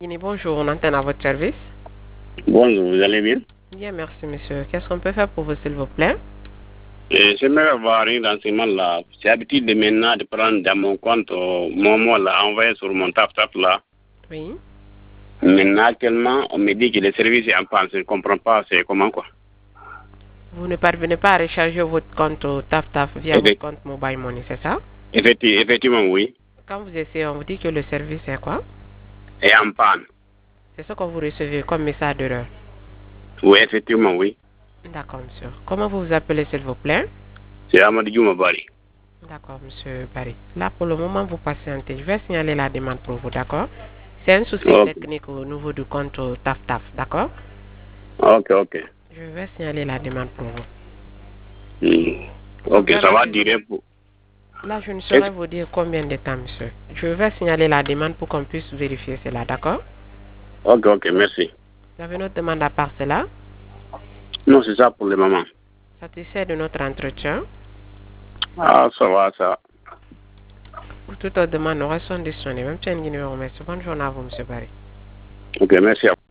Guinée, bonjour, on antenne à votre service. Bonjour, vous allez bien? Bien, merci monsieur. Qu'est-ce qu'on peut faire pour vous, s'il vous plaît? J'aimerais avoir un renseignement là. J'ai l'habitude de maintenant de prendre dans mon compte Momo là, envoyé sur mon tap là. Oui. Maintenant, actuellement, on me dit que le service est en panne. Je ne comprends pas c'est comment quoi. Vous ne parvenez pas à recharger votre compte au TAF via votre Effect- compte Mobile Money, c'est ça? Effectivement, oui. Quand vous essayez, on vous dit que le service est quoi? Et en panne. C'est ce que vous recevez comme message d'erreur. Oui, effectivement, oui. D'accord, monsieur. Comment vous vous appelez, s'il vous plaît? C'est Amadou Djoumabari. D'accord, monsieur Barry. Là, pour le moment, vous patientez. Je vais signaler la demande pour vous, d'accord? C'est un souci Ok, technique au niveau du compte au TAF, d'accord? ok. Je vais signaler la demande pour vous. Hmm. Ok, Combien ça de va temps? durer pour. Là, je ne Est-ce- saurais vous dire combien de temps, monsieur. Je vais signaler la demande pour qu'on puisse vérifier cela, d'accord? Ok, merci. Vous avez une autre demande à part cela? Non, c'est ça pour le moment. Satisfait de notre entretien? Ah, ça va, ça. Pour toute autre demande, nous restons disponibles. Même si un numéro, merci. Bonne journée à vous, monsieur Barry. Ok, merci.